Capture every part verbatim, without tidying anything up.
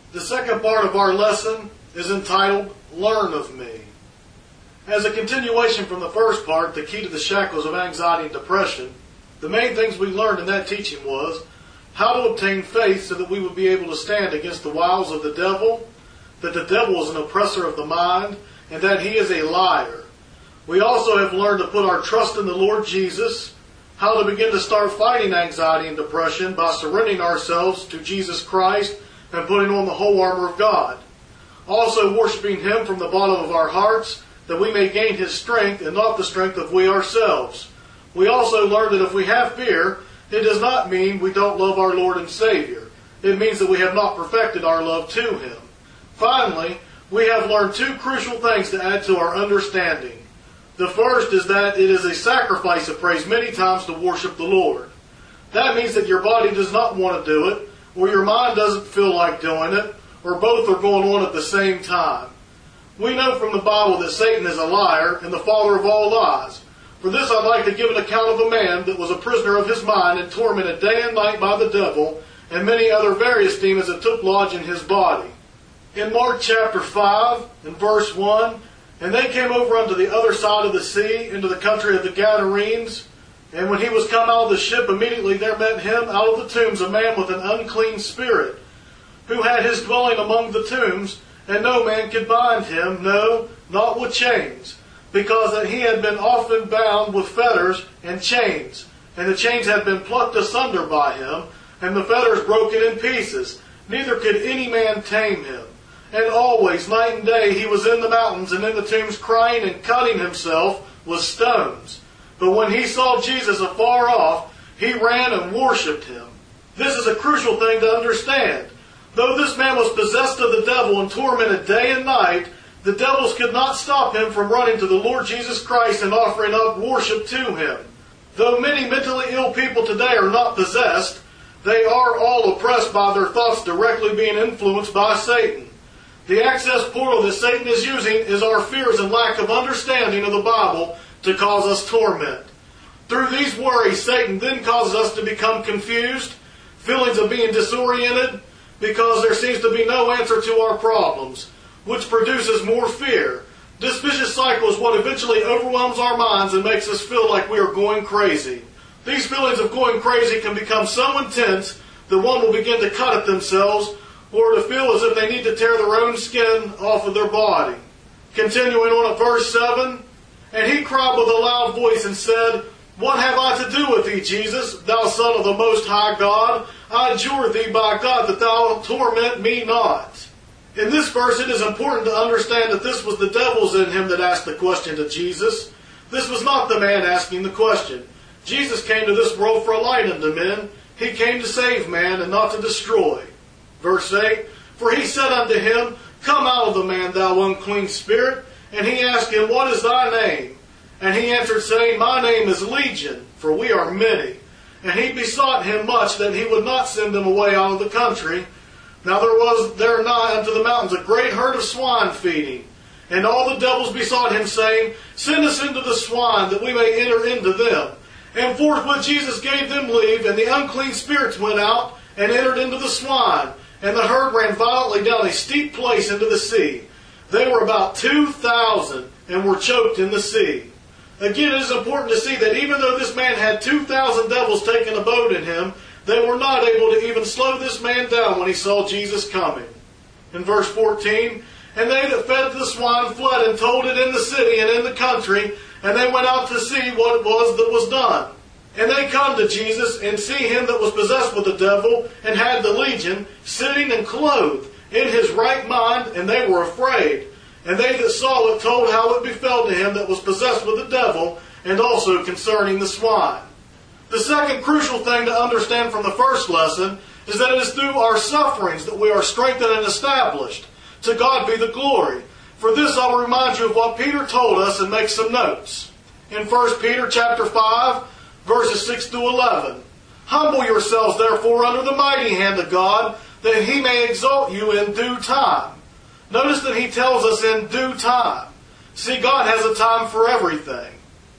The second part of our lesson is entitled, Learn of Me. As a continuation from the first part, the key to the shackles of anxiety and depression, the main things we learned in that teaching was how to obtain faith so that we would be able to stand against the wiles of the devil, that the devil is an oppressor of the mind, and that he is a liar. We also have learned to put our trust in the Lord Jesus, how to begin to start fighting anxiety and depression by surrendering ourselves to Jesus Christ and putting on the whole armor of God. Also worshiping Him from the bottom of our hearts, that we may gain His strength and not the strength of we ourselves. We also learned that if we have fear, it does not mean we don't love our Lord and Savior. It means that we have not perfected our love to Him. Finally, we have learned two crucial things to add to our understanding. The first is that it is a sacrifice of praise many times to worship the Lord. That means that your body does not want to do it, or your mind doesn't feel like doing it, or both are going on at the same time. We know from the Bible that Satan is a liar and the father of all lies. For this I'd like to give an account of a man that was a prisoner of his mind and tormented day and night by the devil and many other various demons that took lodge in his body. In Mark chapter five, in verse one, and they came over unto the other side of the sea, into the country of the Gadarenes. And when he was come out of the ship, immediately there met him out of the tombs a man with an unclean spirit, who had his dwelling among the tombs, and no man could bind him, no, not with chains, because that he had been often bound with fetters and chains, and the chains had been plucked asunder by him, and the fetters broken in pieces. Neither could any man tame him. And always, night and day, he was in the mountains and in the tombs, crying and cutting himself with stones. But when he saw Jesus afar off, he ran and worshipped Him. This is a crucial thing to understand. Though this man was possessed of the devil and tormented day and night, the devils could not stop him from running to the Lord Jesus Christ and offering up worship to Him. Though many mentally ill people today are not possessed, they are all oppressed by their thoughts directly being influenced by Satan. The access portal that Satan is using is our fears and lack of understanding of the Bible to cause us torment. Through these worries, Satan then causes us to become confused, feelings of being disoriented, because there seems to be no answer to our problems, which produces more fear. This vicious cycle is what eventually overwhelms our minds and makes us feel like we are going crazy. These feelings of going crazy can become so intense that one will begin to cut at themselves, or to feel as if they need to tear their own skin off of their body. Continuing on at verse seven, and he cried with a loud voice and said, What have I to do with thee, Jesus, thou Son of the Most High God? I adjure thee by God that thou torment me not. In this verse it is important to understand that this was the devils in him that asked the question to Jesus. This was not the man asking the question. Jesus came to this world for a light unto men. He came to save man and not to destroy. Verse eight, For he said unto him, Come out of the man, thou unclean spirit. And he asked him, What is thy name? And he answered, saying, My name is Legion, for we are many. And he besought him much that he would not send them away out of the country. Now there was there nigh unto the mountains a great herd of swine feeding. And all the devils besought him, saying, Send us into the swine, that we may enter into them. And forthwith Jesus gave them leave, and the unclean spirits went out, and entered into the swine. And the herd ran violently down a steep place into the sea. They were about two thousand, and were choked in the sea. Again, it is important to see that even though this man had two thousand devils taking abode in him, they were not able to even slow this man down when he saw Jesus coming. In verse fourteen, And they that fed the swine fled and told it in the city and in the country, and they went out to see what it was that was done. And they come to Jesus, and see him that was possessed with the devil, and had the legion, sitting and clothed, in his right mind, and they were afraid. And they that saw it told how it befell to him that was possessed with the devil, and also concerning the swine. The second crucial thing to understand from the first lesson is that it is through our sufferings that we are strengthened and established. To God be the glory. For this I will remind you of what Peter told us and make some notes. In First Peter chapter five, verses six through eleven. Humble yourselves therefore under the mighty hand of God, that He may exalt you in due time. Notice that He tells us in due time. See, God has a time for everything.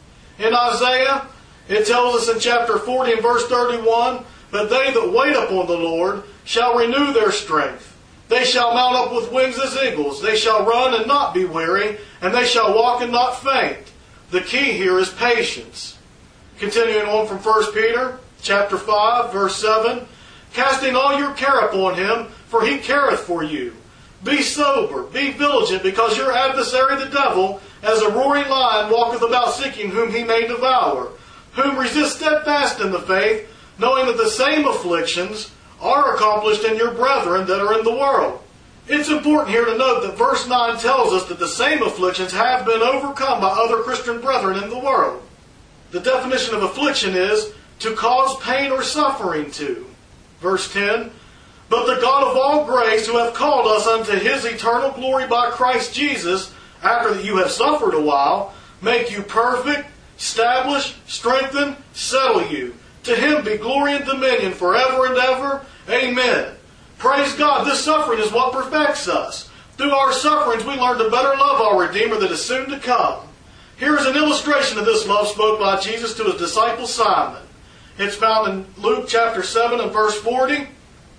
In Isaiah, it tells us in chapter forty and verse thirty-one, But they that wait upon the Lord shall renew their strength. They shall mount up with wings as eagles. They shall run and not be weary, and they shall walk and not faint. The key here is patience. Continuing on from First Peter chapter five, verse seven, casting all your care upon him, for he careth for you. Be sober, be vigilant, because your adversary the devil, as a roaring lion, walketh about seeking whom he may devour, whom resist steadfast in the faith, knowing that the same afflictions are accomplished in your brethren that are in the world. It's important here to note that verse nine tells us that the same afflictions have been overcome by other Christian brethren in the world. The definition of affliction is to cause pain or suffering to. Verse ten, but the God of all grace, who hath called us unto his eternal glory by Christ Jesus, after that you have suffered a while, make you perfect, establish, strengthen, settle you. To him be glory and dominion forever and ever. Amen. Praise God, this suffering is what perfects us. Through our sufferings we learn to better love our Redeemer that is soon to come. Here is an illustration of this love spoke by Jesus to his disciple Simon. It's found in Luke chapter seven and verse forty.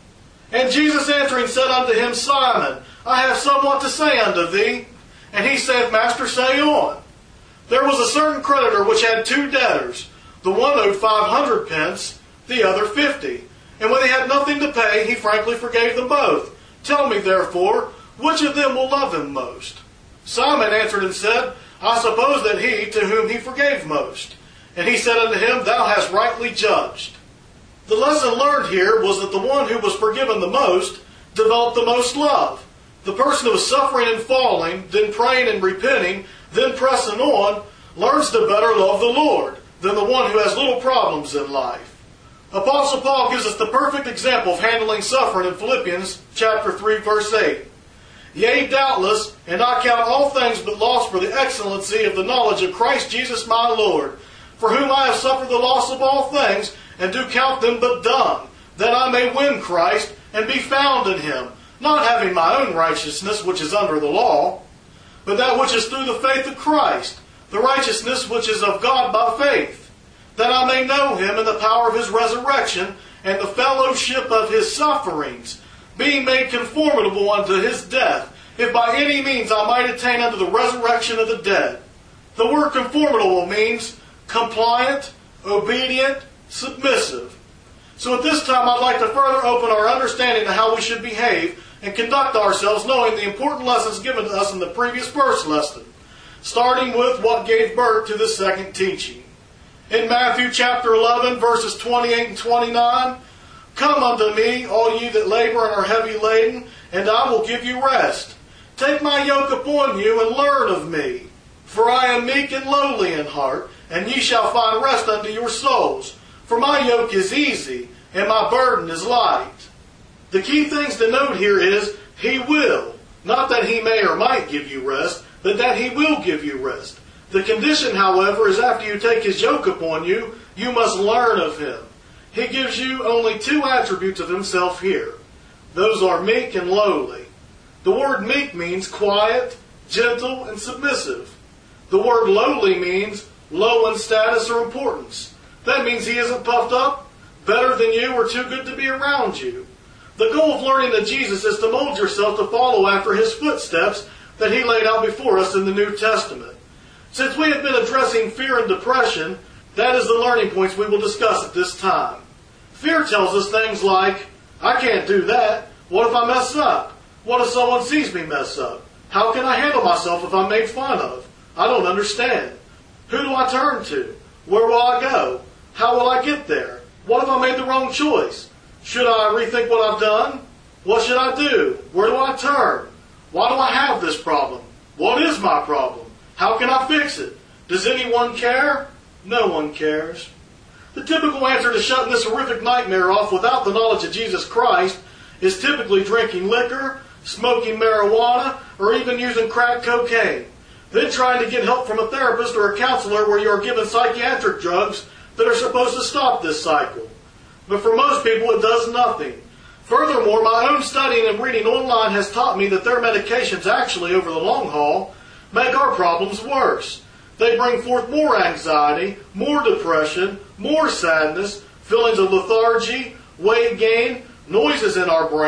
And Jesus answering said unto him, Simon, I have somewhat to say unto thee. And he saith, Master, say on. There was a certain creditor which had two debtors. The one owed five hundred pence, the other fifty. And when they had nothing to pay, he frankly forgave them both. Tell me, therefore, which of them will love him most? Simon answered and said, I suppose that he to whom he forgave most. And he said unto him, Thou hast rightly judged. The lesson learned here was that the one who was forgiven the most developed the most love. The person who was suffering and falling, then praying and repenting, then pressing on, learns to better love the Lord than the one who has little problems in life. Apostle Paul gives us the perfect example of handling suffering in Philippians chapter three, verse eight. Yea, doubtless, and I count all things but loss for the excellency of the knowledge of Christ Jesus my Lord, for whom I have suffered the loss of all things, and do count them but dung, that I may win Christ, and be found in him, not having my own righteousness which is under the law, but that which is through the faith of Christ, the righteousness which is of God by faith, that I may know him in the power of his resurrection, and the fellowship of his sufferings, being made conformable unto his death, if by any means I might attain unto the resurrection of the dead. The word conformable means compliant, obedient, submissive. So at this time I'd like to further open our understanding of how we should behave and conduct ourselves, knowing the important lessons given to us in the previous first lesson, starting with what gave birth to the second teaching. In Matthew chapter eleven, verses twenty-eight and twenty-nine, Come unto me, all ye that labor and are heavy laden, and I will give you rest. Take my yoke upon you, and learn of me. For I am meek and lowly in heart, and ye shall find rest unto your souls. For my yoke is easy, and my burden is light. The key things to note here is, He will. Not that He may or might give you rest, but that He will give you rest. The condition, however, is after you take His yoke upon you, you must learn of Him. He gives you only two attributes of Himself here. Those are meek and lowly. The word meek means quiet, gentle, and submissive. The word lowly means low in status or importance. That means He isn't puffed up, better than you, or too good to be around you. The goal of learning of Jesus is to mold yourself to follow after His footsteps that He laid out before us in the New Testament. Since we have been addressing fear and depression, that is the learning points we will discuss at this time. Fear tells us things like, I can't do that. What if I mess up? What if someone sees me mess up? How can I handle myself if I'm made fun of? I don't understand. Who do I turn to? Where will I go? How will I get there? What if I made the wrong choice? Should I rethink what I've done? What should I do? Where do I turn? Why do I have this problem? What is my problem? How can I fix it? Does anyone care? No one cares. The typical answer to shutting this horrific nightmare off without the knowledge of Jesus Christ is typically drinking liquor, smoking marijuana, or even using crack cocaine. Then trying to get help from a therapist or a counselor where you are given psychiatric drugs that are supposed to stop this cycle. But for most people it does nothing. Furthermore, my own studying and reading online has taught me that their medications actually, over the long haul, make our problems worse. They bring forth more anxiety, more depression, more sadness, feelings of lethargy, weight gain, noises in our brain,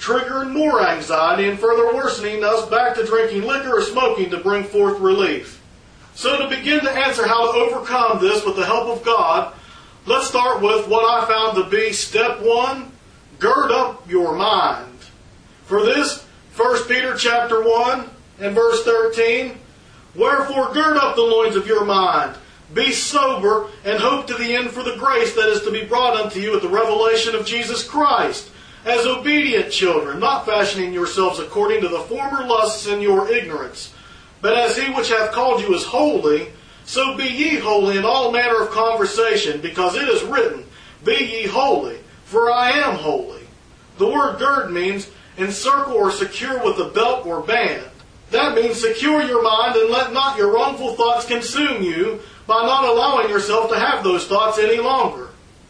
triggering more anxiety and further worsening us back to drinking liquor or smoking to bring forth relief. So to begin to answer how to overcome this with the help of God, let's start with what I found to be step one, gird up your mind. For this, First Peter chapter one and verse thirteen, wherefore gird up the loins of your mind, be sober, and hope to the end for the grace that is to be brought unto you at the revelation of Jesus Christ, as obedient children, not fashioning yourselves according to the former lusts in your ignorance, but as he which hath called you is holy, so be ye holy in all manner of conversation, because it is written, be ye holy, for I am holy. The word gird means encircle or secure with a belt or band. That means secure your mind and let not your wrongful thoughts consume you by not allowing yourself to have those thoughts any longer.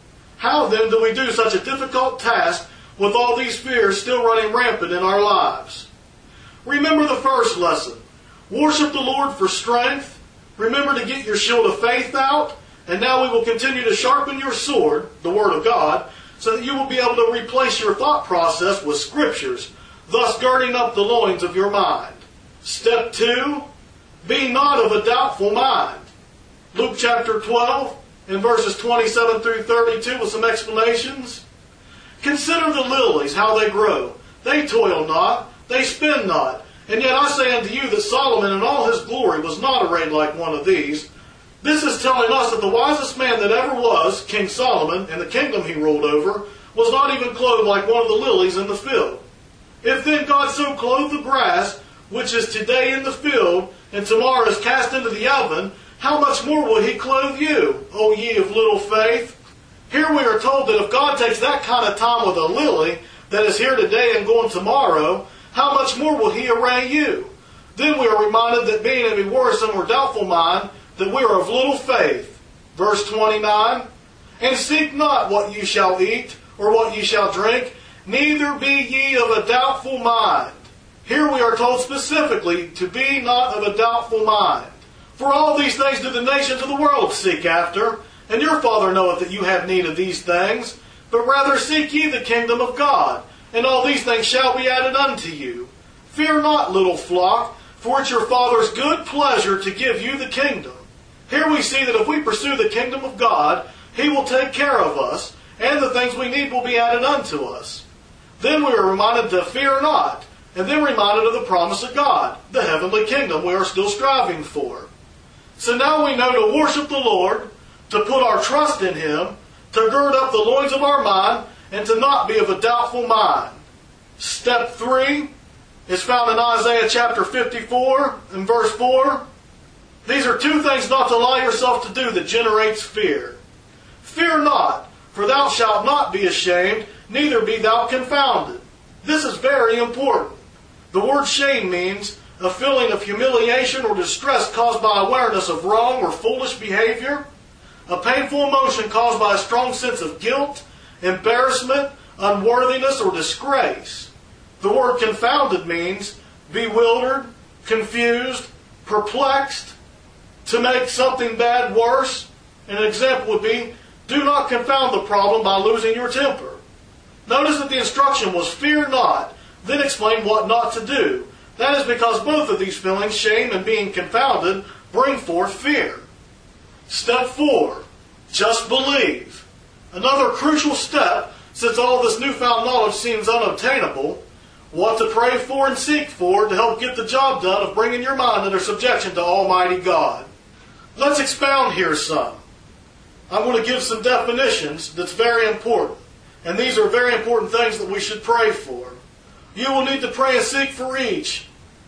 How then do we do such a difficult task with all these fears still running rampant in our lives? Remember the first lesson. Worship the Lord for strength. Remember to get your shield of faith out. And now we will continue to sharpen your sword, the Word of God, so that you will be able to replace your thought process with Scriptures, thus girding up the loins of your mind. Step two, be not of a doubtful mind. Luke chapter twelve and verses twenty-seven through thirty-two with some explanations. Consider the lilies, how they grow. They toil not, they spin not. And yet I say unto you that Solomon in all his glory was not arrayed like one of these. This is telling us that the wisest man that ever was, King Solomon, and the kingdom he ruled over, was not even clothed like one of the lilies in the field. If then God so clothed the grass, which is today in the field, and tomorrow is cast into the oven, how much more will he clothe you, O ye of little faith? Here we are told that if God takes that kind of time with a lily that is here today and going tomorrow, how much more will he array you? Then we are reminded that being of a worrisome or doubtful mind, that we are of little faith. Verse twenty-nine, and seek not what you shall eat, or what you shall drink, neither be ye of a doubtful mind. Here we are told specifically to be not of a doubtful mind. For all these things do the nations of the world seek after, and your Father knoweth that you have need of these things, but rather seek ye the kingdom of God, and all these things shall be added unto you. Fear not, little flock, for it's your Father's good pleasure to give you the kingdom. Here we see that if we pursue the kingdom of God, He will take care of us, and the things we need will be added unto us. Then we are reminded to fear not, and then reminded of the promise of God, the heavenly kingdom we are still striving for. So now we know to worship the Lord, to put our trust in Him, to gird up the loins of our mind, and to not be of a doubtful mind. Step three is found in Isaiah chapter fifty-four and verse four. These are two things not to allow yourself to do that generates fear. Fear not, for thou shalt not be ashamed, neither be thou confounded. This is very important. The word shame means a feeling of humiliation or distress caused by awareness of wrong or foolish behavior, a painful emotion caused by a strong sense of guilt, embarrassment, unworthiness, or disgrace. The word confounded means bewildered, confused, perplexed, to make something bad worse. And an example would be, do not confound the problem by losing your temper. Notice that the instruction was fear not, then explain what not to do. That is because both of these feelings, shame and being confounded, bring forth fear. Step four, just believe. Another crucial step, since all this newfound knowledge seems unobtainable, what to pray for and seek for to help get the job done of bringing your mind under subjection to Almighty God. Let's expound here some. I'm going to give some definitions that's very important. And these are very important things that we should pray for. You will need to pray and seek for each.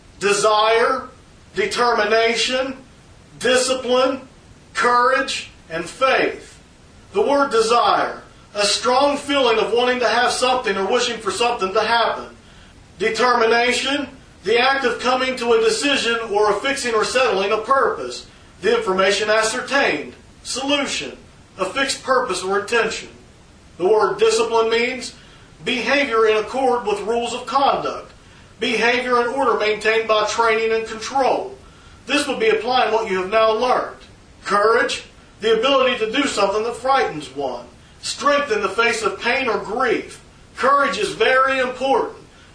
Desire, determination, discipline, courage, and faith. The word desire, a strong feeling of wanting to have something or wishing for something to happen. Determination, the act of coming to a decision or of fixing or settling a purpose. The information ascertained. Solution, a fixed purpose or intention. The word discipline means behavior in accord with rules of conduct. Behavior and order maintained by training and control. This would be applying what you have now learned. Courage, the ability to do something that frightens one. Strength in the face of pain or grief. Courage is very important.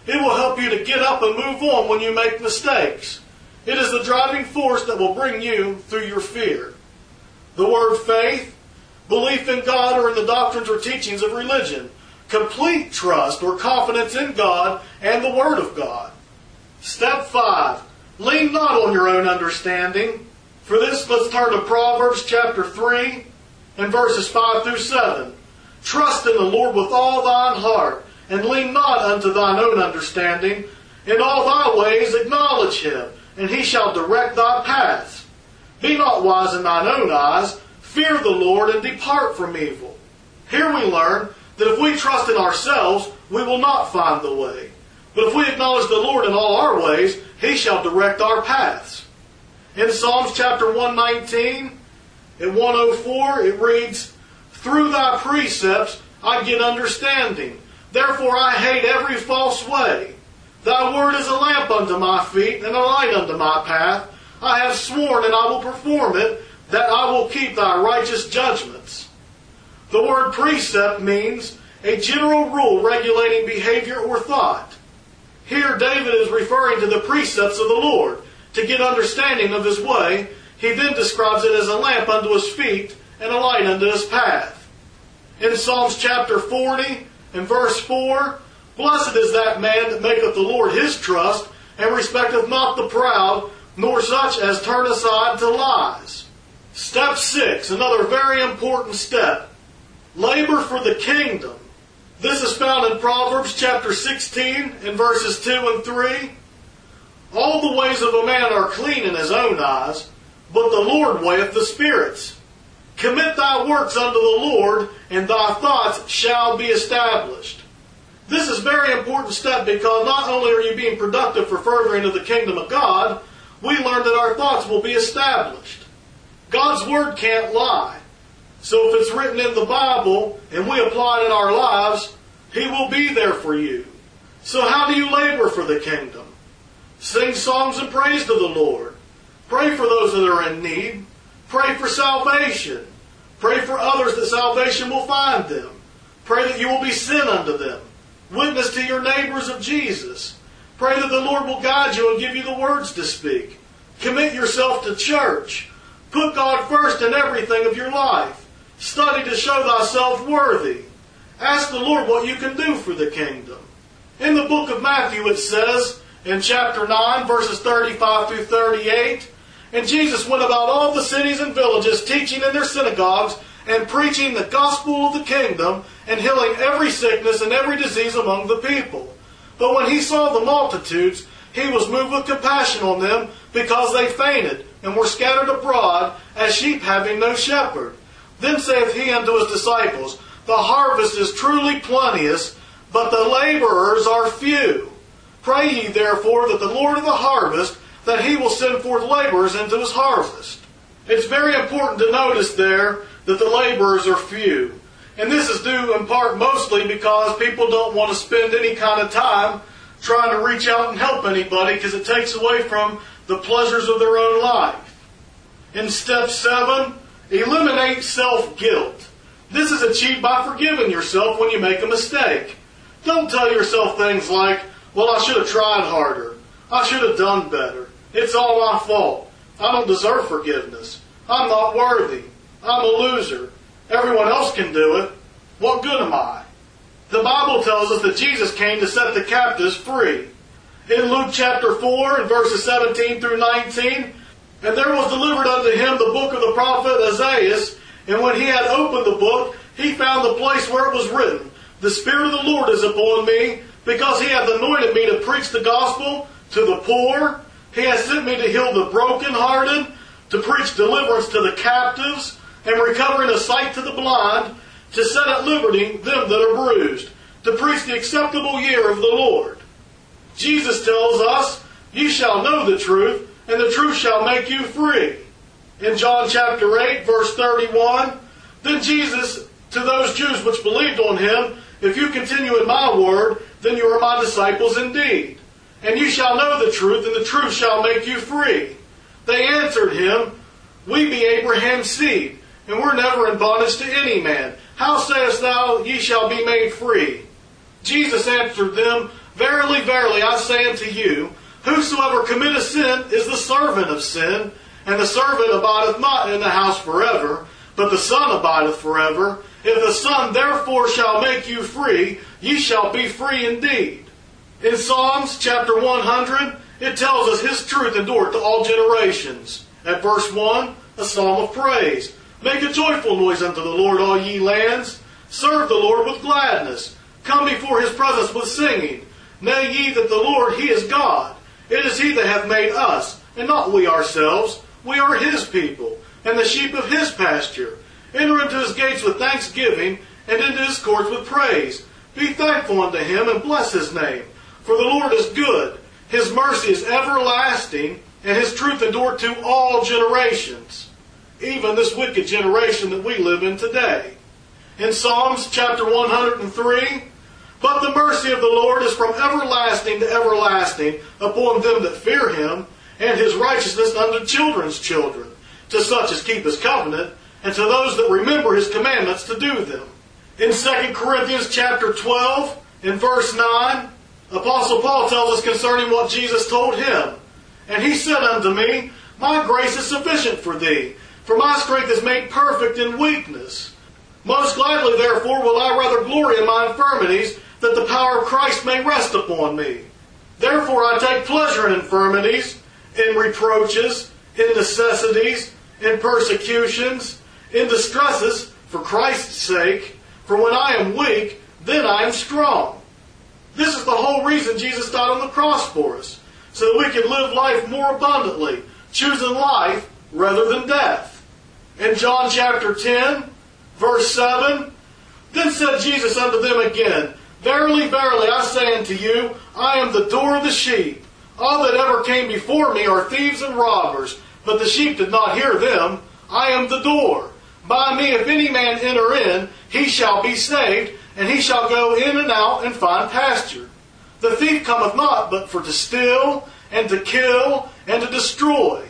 It will help you to get up and move on when you make mistakes. It is the driving force that will bring you through your fear. The word faith, belief in God or in the doctrines or teachings of religion. Complete trust or confidence in God and the Word of God. Step five, lean not on your own understanding. For this, let's turn to Proverbs chapter three and verses five through seven. Trust in the Lord with all thine heart, and lean not unto thine own understanding. In all thy ways acknowledge him, and he shall direct thy paths. Be not wise in thine own eyes. Fear the Lord, and depart from evil. Here we learn that if we trust in ourselves, we will not find the way. But if we acknowledge the Lord in all our ways, he shall direct our paths. In Psalms chapter one nineteen, at one oh four, it reads, Through thy precepts I get understanding. Therefore I hate every false way. Thy word is a lamp unto my feet, and a light unto my path. I have sworn, and I will perform it, that I will keep thy righteous judgments. The word precept means a general rule regulating behavior or thought. Here David is referring to the precepts of the Lord. To get understanding of his way, he then describes it as a lamp unto his feet and a light unto his path. In Psalms chapter forty and verse four, Blessed is that man that maketh the Lord his trust, and respecteth not the proud, nor such as turn aside to lies. Step six, another very important step. Labor for the kingdom. This is found in Proverbs chapter sixteen and verses two and three. All the ways of a man are clean in his own eyes, but the Lord weigheth the spirits. Commit thy works unto the Lord, and thy thoughts shall be established. This is a very important step because not only are you being productive for furthering of the kingdom of God, we learn that our thoughts will be established. God's Word can't lie. So if it's written in the Bible and we apply it in our lives, He will be there for you. So how do you labor for the kingdom? Sing songs and praise to the Lord. Pray for those that are in need. Pray for salvation. Pray for others that salvation will find them. Pray that you will be sent unto them. Witness to your neighbors of Jesus. Pray that the Lord will guide you and give you the words to speak. Commit yourself to church. Put God first in everything of your life. Study to show thyself worthy. Ask the Lord what you can do for the kingdom. In the book of Matthew it says, in chapter nine, verses thirty-five through thirty-eight, And Jesus went about all the cities and villages, teaching in their synagogues, and preaching the gospel of the kingdom, and healing every sickness and every disease among the people. But when he saw the multitudes, he was moved with compassion on them, because they fainted, and were scattered abroad, as sheep having no shepherd. Then saith he unto his disciples, The harvest is truly plenteous, but the laborers are few. Pray ye therefore that the Lord of the harvest, that he will send forth laborers into his harvest. It's very important to notice there that the laborers are few. And this is due in part mostly because people don't want to spend any kind of time trying to reach out and help anybody because it takes away from the pleasures of their own life. In step seven, eliminate self-guilt. This is achieved by forgiving yourself when you make a mistake. Don't tell yourself things like, well, I should have tried harder. I should have done better. It's all my fault. I don't deserve forgiveness. I'm not worthy. I'm a loser. Everyone else can do it. What good am I? The Bible tells us that Jesus came to set the captives free. In Luke chapter four and verses seventeen through nineteen, And there was delivered unto him the book of the prophet Isaiah, and when he had opened the book, he found the place where it was written, The Spirit of the Lord is upon me, because he hath anointed me to preach the gospel to the poor. He hath sent me to heal the brokenhearted, to preach deliverance to the captives, and recovering of sight to the blind, to set at liberty them that are bruised, to preach the acceptable year of the Lord. Jesus tells us, Ye shall know the truth, and the truth shall make you free. In John chapter eight, verse thirty-one, Then Jesus, to those Jews which believed on him, If you continue in my word, then you are my disciples indeed. And you shall know the truth, and the truth shall make you free. They answered him, We be Abraham's seed, and we're never in bondage to any man. How sayest thou, Ye shall be made free? Jesus answered them, Verily, verily, I say unto you, whosoever committeth sin is the servant of sin, and the servant abideth not in the house forever, but the Son abideth forever. If the Son therefore shall make you free, ye shall be free indeed. In Psalms chapter one hundred, it tells us His truth endureth to all generations. At verse one, a psalm of praise. Make a joyful noise unto the Lord, all ye lands. Serve the Lord with gladness. Come before His presence with singing. Know ye that the Lord, He is God. It is He that hath made us, and not we ourselves. We are His people, and the sheep of His pasture. Enter into His gates with thanksgiving, and into His courts with praise. Be thankful unto Him, and bless His name. For the Lord is good. His mercy is everlasting, and His truth endureth to all generations. Even this wicked generation that we live in today. In Psalms chapter one hundred three, but the mercy of the Lord is from everlasting to everlasting upon them that fear Him, and His righteousness unto children's children, to such as keep His covenant, and to those that remember His commandments to do them. In Second Corinthians chapter twelve, in verse nine, Apostle Paul tells us concerning what Jesus told him. And he said unto me, My grace is sufficient for thee, for my strength is made perfect in weakness. Most gladly, therefore, will I rather glory in my infirmities, that the power of Christ may rest upon me. Therefore I take pleasure in infirmities, in reproaches, in necessities, in persecutions, in distresses, for Christ's sake. For when I am weak, then I am strong. This is the whole reason Jesus died on the cross for us, so that we can live life more abundantly, choosing life rather than death. In John chapter ten, verse seven, Then said Jesus unto them again, Verily, verily, I say unto you, I am the door of the sheep. All that ever came before me are thieves and robbers, but the sheep did not hear them. I am the door. By me, if any man enter in, he shall be saved, and he shall go in and out and find pasture. The thief cometh not but for to steal, and to kill, and to destroy.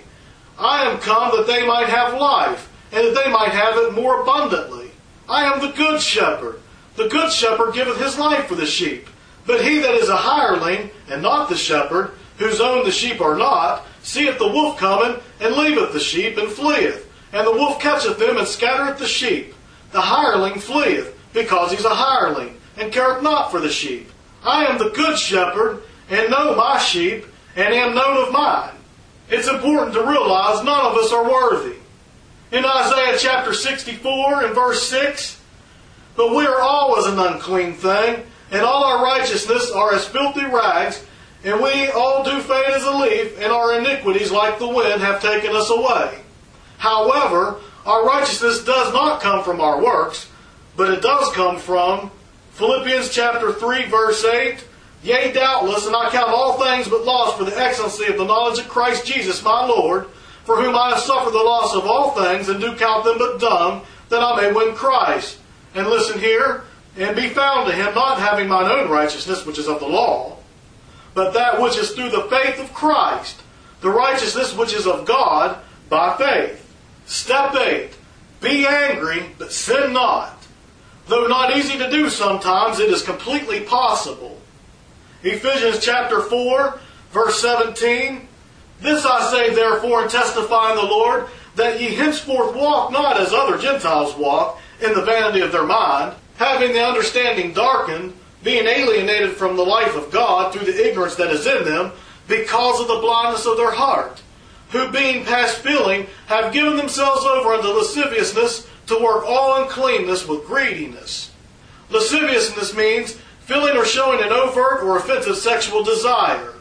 I am come that they might have life, and that they might have it more abundantly. I am the good shepherd. The good shepherd giveth his life for the sheep. But he that is a hireling, and not the shepherd, whose own the sheep are not, seeth the wolf coming, and leaveth the sheep, and fleeth. And the wolf catcheth them, and scattereth the sheep. The hireling fleeth, because he's a hireling, and careth not for the sheep. I am the good shepherd, and know my sheep, and am known of mine. It's important to realize none of us are worthy. In Isaiah chapter sixty-four, and verse six, But we are all as an unclean thing, and all our righteousness are as filthy rags, and we all do fade as a leaf, and our iniquities like the wind have taken us away. However, our righteousness does not come from our works, but it does come from Philippians chapter three, verse eight. Yea, doubtless, and I count all things but loss for the excellency of the knowledge of Christ Jesus my Lord, for whom I have suffered the loss of all things, and do count them but dung, that I may win Christ. And listen here, and be found to Him, not having mine own righteousness, which is of the law, but that which is through the faith of Christ, the righteousness which is of God by faith. Step eight. Be angry, but sin not. Though not easy to do sometimes, it is completely possible. Ephesians chapter four, verse seventeen. This I say therefore, and testify in the Lord, that ye henceforth walk not as other Gentiles walk, in the vanity of their mind, having the understanding darkened, being alienated from the life of God through the ignorance that is in them, because of the blindness of their heart, who being past feeling, have given themselves over unto lasciviousness, to work all uncleanness with greediness. Lasciviousness means feeling or showing an overt or offensive sexual desire.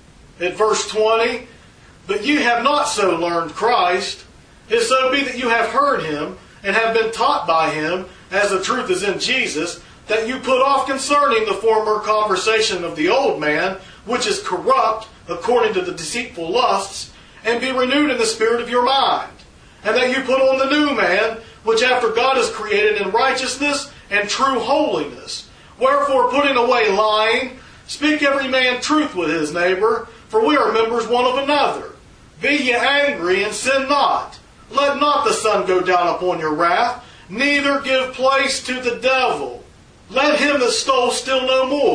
At verse twenty, But ye have not so learned Christ. If so be that you have heard Him, and have been taught by Him, as the truth is in Jesus, that you put off concerning the former conversation of the old man, which is corrupt according to the deceitful lusts, and be renewed in the spirit of your mind. And that you put on the new man, which after God is created in righteousness and true holiness. Wherefore, putting away lying, speak every man truth with his neighbor, for we are members one of another. Be ye angry, and sin not. Let not the sun go down upon your wrath, neither give place to the devil. Let him that stole steal no more,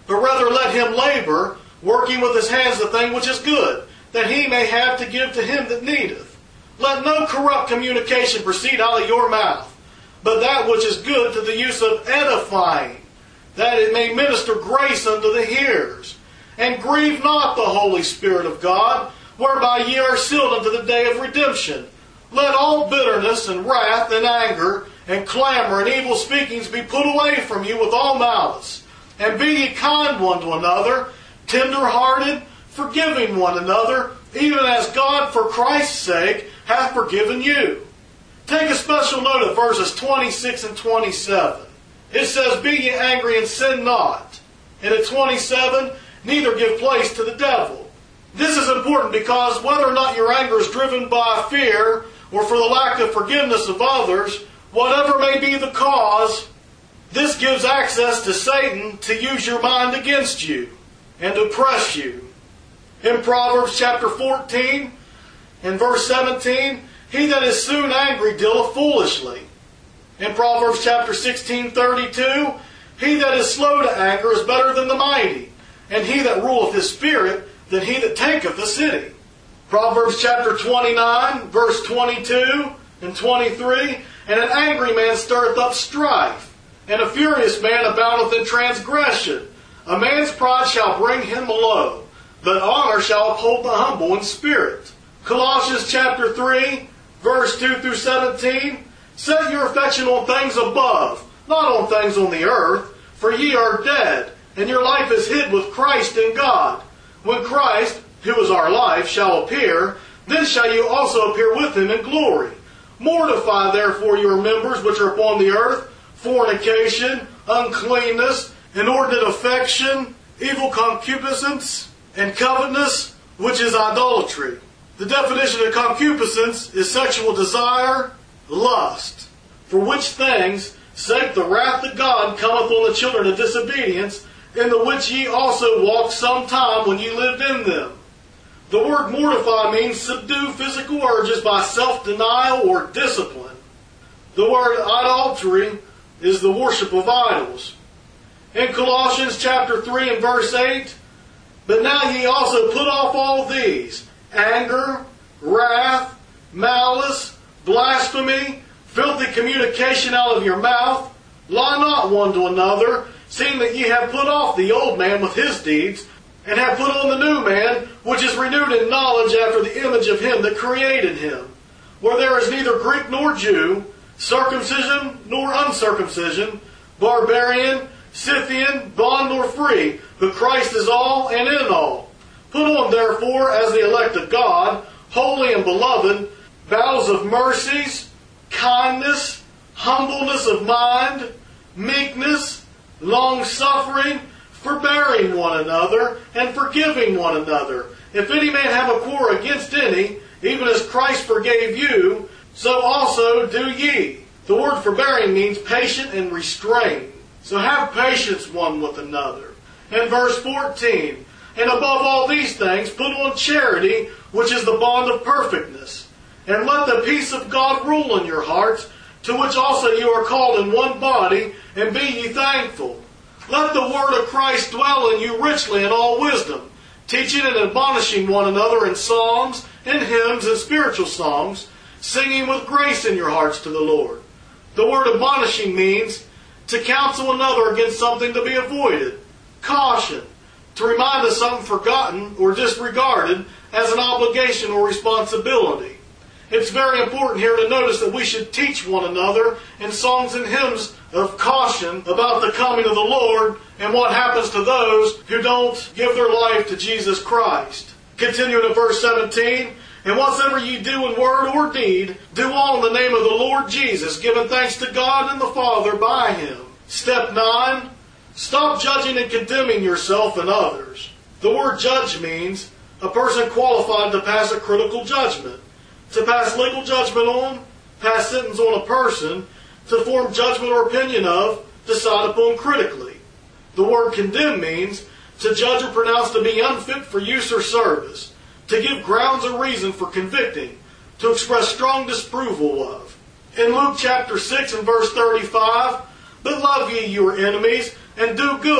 but rather let him labor, working with his hands the thing which is good, that he may have to give to him that needeth. Let no corrupt communication proceed out of your mouth, but that which is good to the use of edifying, that it may minister grace unto the hearers. And grieve not the Holy Spirit of God, whereby ye are sealed unto the day of redemption. Let all bitterness and wrath and anger and clamor and evil speakings be put away from you with all malice. And be ye kind one to another, tender-hearted, forgiving one another, even as God for Christ's sake hath forgiven you. Take a special note of verses twenty-six and twenty-seven. It says, be ye angry and sin not. And at twenty-seven, neither give place to the devil. This is important because whether or not your anger is driven by fear or for the lack of forgiveness of others, whatever may be the cause, this gives access to Satan to use your mind against you and to oppress you. In Proverbs chapter fourteen and verse seventeen, he that is soon angry dealeth foolishly. In Proverbs chapter sixteen thirty-two, he that is slow to anger is better than the mighty, and he that ruleth his spirit than he that taketh the city. Proverbs chapter twenty-nine, verse twenty-two and twenty-three, and an angry man stirreth up strife, and a furious man aboundeth in transgression. A man's pride shall bring him low, but honor shall uphold the humble in spirit. Colossians chapter three, verse two through seventeen, set your affection on things above, not on things on the earth, for ye are dead, and your life is hid with Christ in God. When Christ, who is our life, shall appear, then shall you also appear with him in glory. Mortify therefore your members which are upon the earth, fornication, uncleanness, inordinate affection, evil concupiscence, and covetousness, which is idolatry. The definition of concupiscence is sexual desire, lust, for which things sake the wrath of God cometh on the children of disobedience, in the which ye also walked some time when ye lived in them. The word mortify means subdue physical urges by self-denial or discipline. The word idolatry is the worship of idols. In Colossians chapter three and verse eight, but now ye also put off all these, anger, wrath, malice, blasphemy, filthy communication out of your mouth. Lie not one to another, seeing that ye have put off the old man with his deeds, and have put on the new man, which is renewed in knowledge after the image of him that created him. Where there is neither Greek nor Jew, circumcision nor uncircumcision, barbarian, Scythian, bond nor free, but Christ is all and in all. Put on therefore, as the elect of God, holy and beloved, bowels of mercies, kindness, humbleness of mind, meekness, long-suffering, forbearing one another, and forgiving one another. If any man have a quarrel against any, even as Christ forgave you, so also do ye. The word forbearing means patient and restrained. So have patience one with another. In verse fourteen, and above all these things, put on charity, which is the bond of perfectness. And let the peace of God rule in your hearts, to which also you are called in one body, and be ye thankful. Let the word of Christ dwell in you richly in all wisdom, teaching and admonishing one another in psalms, and hymns, and spiritual songs, singing with grace in your hearts to the Lord. The word admonishing means to counsel another against something to be avoided, caution, to remind us something forgotten or disregarded as an obligation or responsibility. It's very important here to notice that we should teach one another in songs and hymns of caution about the coming of the Lord and what happens to those who don't give their life to Jesus Christ. Continuing in verse seventeen, and whatsoever ye do in word or deed, do all in the name of the Lord Jesus, giving thanks to God and the Father by Him. Step nine, stop judging and condemning yourself and others. The word judge means a person qualified to pass a critical judgment. To pass legal judgment on, pass sentence on a person, to form judgment or opinion of, decide upon critically. The word condemn means to judge or pronounce to be unfit for use or service, to give grounds or reason for convicting, to express strong disapproval of. In Luke chapter six and verse thirty-five, but love ye your enemies, and do good,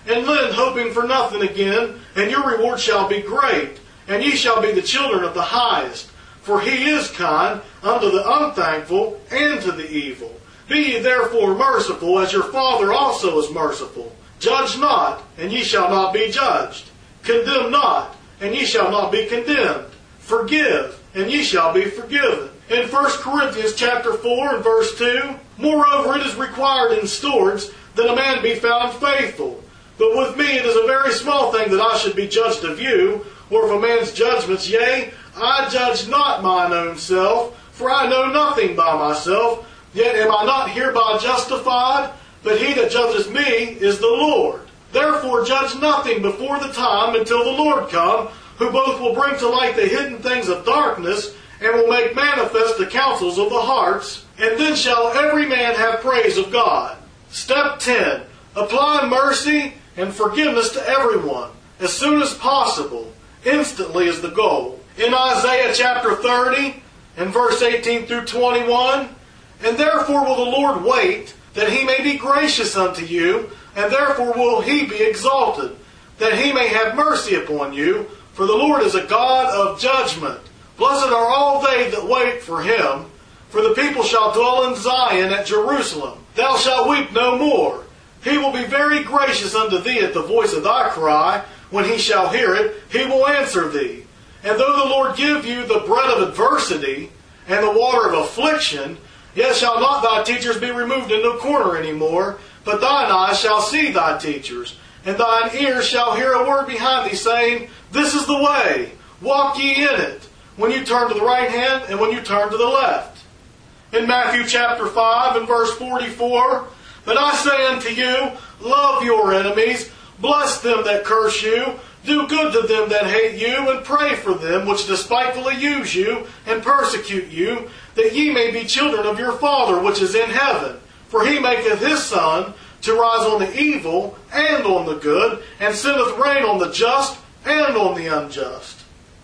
and lend, hoping for nothing again, and your reward shall be great, and ye shall be the children of the highest. For he is kind unto the unthankful and to the evil. Be ye therefore merciful, as your Father also is merciful. Judge not, and ye shall not be judged. Condemn not, and ye shall not be condemned. Forgive, and ye shall be forgiven. In First Corinthians chapter four and verse two, moreover it is required in stewards that a man be found faithful. But with me it is a very small thing that I should be judged of you, or of a man's judgments. Yea, I judge not mine own self, for I know nothing by myself, yet am I not hereby justified, but he that judges me is the Lord. Therefore judge nothing before the time until the Lord come, who both will bring to light the hidden things of darkness, and will make manifest the counsels of the hearts, and then shall every man have praise of God. Step ten. Apply mercy and forgiveness to everyone, as soon as possible. Instantly is the goal. In Isaiah chapter thirty, and verse eighteen through twenty-one, and therefore will the Lord wait, that he may be gracious unto you, and therefore will he be exalted, that he may have mercy upon you, for the Lord is a God of judgment. Blessed are all they that wait for him, for the people shall dwell in Zion at Jerusalem. Thou shalt weep no more. He will be very gracious unto thee at the voice of thy cry. When he shall hear it, he will answer thee. And though the Lord give you the bread of adversity, and the water of affliction, yet shall not thy teachers be removed into a corner any more, but thine eyes shall see thy teachers, and thine ears shall hear a word behind thee, saying, This is the way, walk ye in it, when you turn to the right hand, and when you turn to the left. In Matthew chapter five and verse forty-four, But I say unto you, love your enemies, bless them that curse you, do good to them that hate you, and pray for them which despitefully use you and persecute you, that ye may be children of your Father which is in heaven. For he maketh his sun to rise on the evil and on the good, and sendeth rain on the just and on the unjust.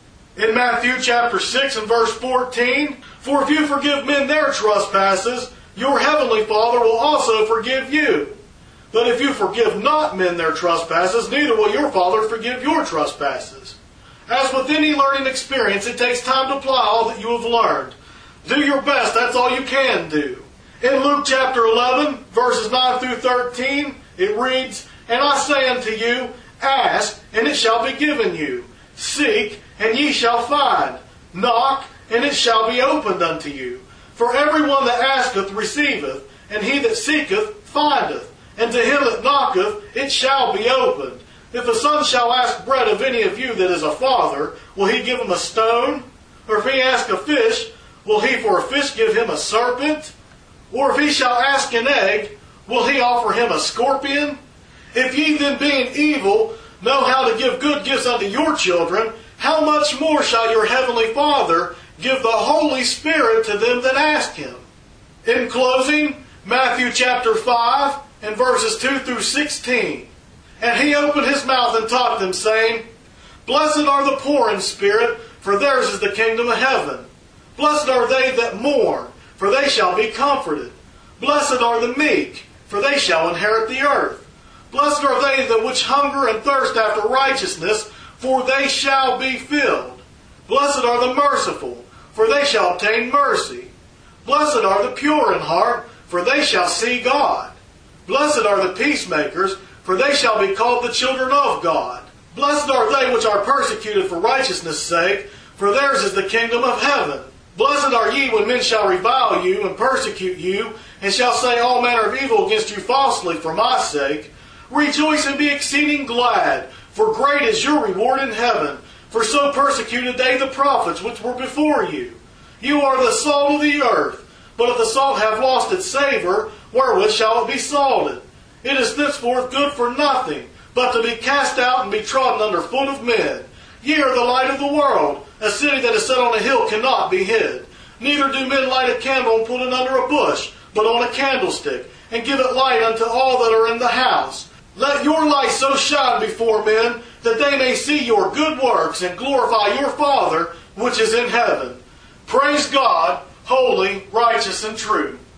In Matthew chapter six and verse fourteen, For if you forgive men their trespasses, your heavenly Father will also forgive you. But if you forgive not men their trespasses, neither will your Father forgive your trespasses. As with any learning experience, it takes time to apply all that you have learned. Do your best, that's all you can do. In Luke chapter eleven, verses nine through thirteen, it reads, And I say unto you, Ask, and it shall be given you. Seek, and ye shall find. Knock, and it shall be opened unto you. For everyone that asketh receiveth, and he that seeketh findeth. And to him that knocketh, it shall be opened. If a son shall ask bread of any of you that is a father, will he give him a stone? Or if he ask a fish, will he for a fish give him a serpent? Or if he shall ask an egg, will he offer him a scorpion? If ye then being evil know how to give good gifts unto your children, how much more shall your heavenly Father give the Holy Spirit to them that ask him? In closing, Matthew chapter five and verses two through sixteen. And he opened his mouth and taught them, saying, Blessed are the poor in spirit, for theirs is the kingdom of heaven. Blessed are they that mourn, for they shall be comforted. Blessed are the meek, for they shall inherit the earth. Blessed are they that which hunger and thirst after righteousness, for they shall be filled. Blessed are the merciful, for they shall obtain mercy. Blessed are the pure in heart, for they shall see God. Blessed are the peacemakers, for they shall be called the children of God. Blessed are they which are persecuted for righteousness' sake, for theirs is the kingdom of heaven. Blessed are ye when men shall revile you and persecute you, and shall say all manner of evil against you falsely for my sake. Rejoice and be exceeding glad, for great is your reward in heaven. For so persecuted they the prophets which were before you. You are the salt of the earth. But if the salt have lost its savour, wherewith shall it be salted? It is thenceforth good for nothing, but to be cast out and be trodden under foot of men. Ye are the light of the world. A city that is set on a hill cannot be hid. Neither do men light a candle and put it under a bush, but on a candlestick, and give it light unto all that are in the house. Let your light so shine before men, that they may see your good works and glorify your Father which is in heaven. Praise God, holy, righteous, and true.